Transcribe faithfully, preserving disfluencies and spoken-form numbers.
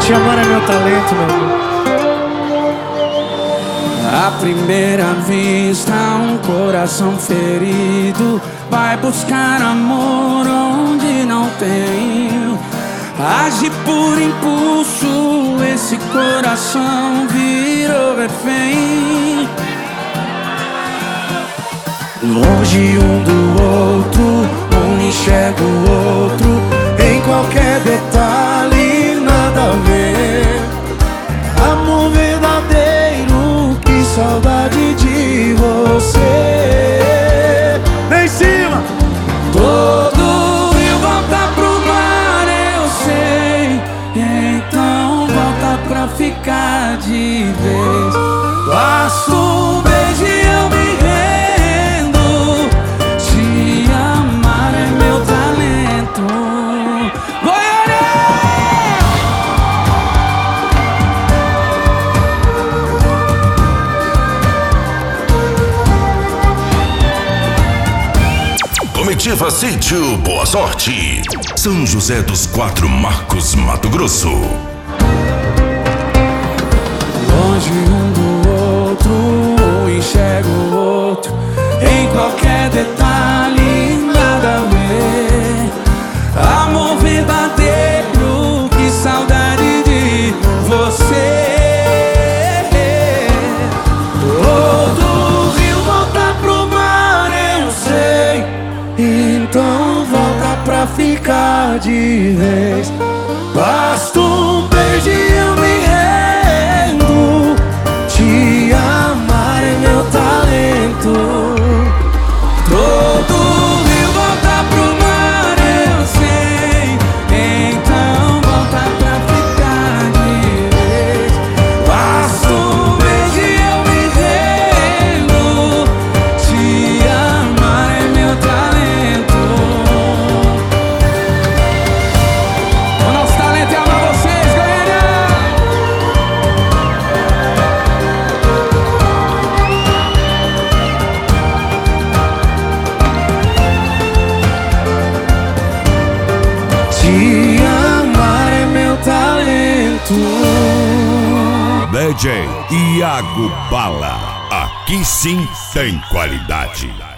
Te amar é meu talento, meu amor. À primeira vista, um coração ferido vai buscar amor onde não tem. Age por impulso, esse coração virou refém. Longe um do outro, um enxerga o outro, em qualquer detalhe, nada a ver. Amor verdadeiro, que saudade de você. Vem em cima! Todo rio volta pro mar, eu sei. Então volta pra ficar de vez. Basta um beijo e eu me rendo. Te amar é meu talento. Goiânia! Comitiva Sítio Boa Sorte, São José dos Quatro Marcos, Mato Grosso. Longe um do outro, um enxerga o outro, em qualquer detalhe, nada a ver. Amor verdadeiro, que saudade de você. Todo rio volta pro mar, eu sei. Então volta pra ficar de vez. Basta um beijo e eu me rendo. Te amar é meu talento. Todo rio volta pro mar, eu sei. Então volta pra ficar de vez. Basta um beijo e eu me rendo. Te amar é meu talento. O nosso talento é amar vocês, Goiânia! Te amar é meu talento. D J Iago Bala, aqui sim tem qualidade.